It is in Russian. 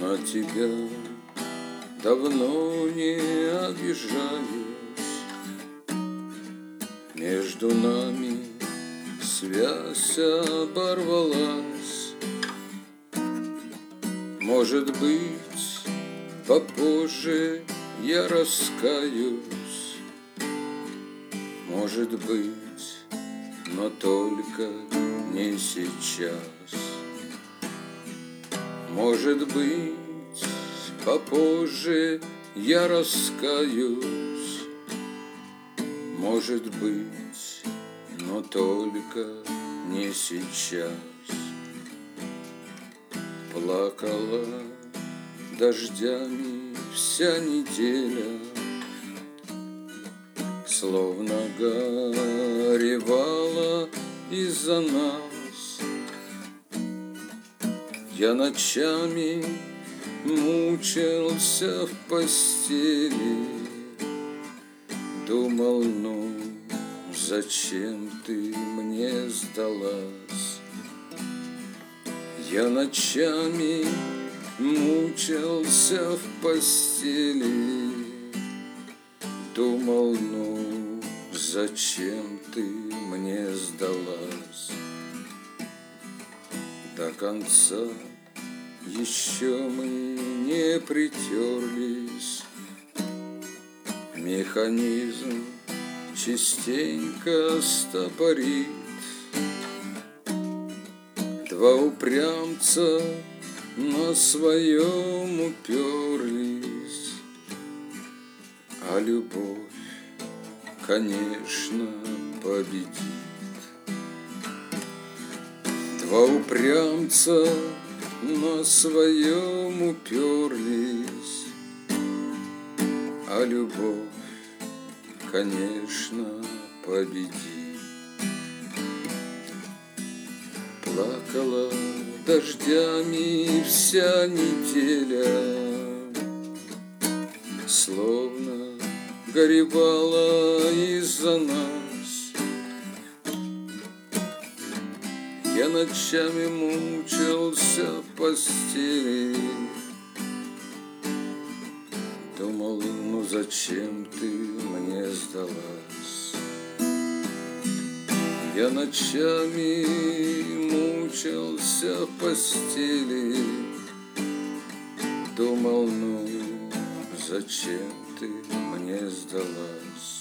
На тебя давно не обижаюсь. Между нами связь оборвалась. Может быть, попозже я раскаюсь. Может быть, но только не сейчас. Может быть, попозже я раскаюсь. Может быть, но только не сейчас. Плакала дождями вся неделя, словно горевала из-за нас. Я ночами мучился в постели, думал, ну, зачем ты мне сдалась? Я ночами мучился в постели, думал, ну, зачем ты мне сдалась? До конца еще мы не притерлись, механизм частенько стопорит. Два упрямца на своем уперлись, а любовь, конечно, победит. Два упрямца на своем уперлись, а любовь, конечно, победит. Плакала дождями вся неделя, словно горевала из-за нас. Я ночами мучился в постели, думал, ну зачем ты мне сдалась? Я ночами мучился в постели, думал, ну зачем ты мне сдалась?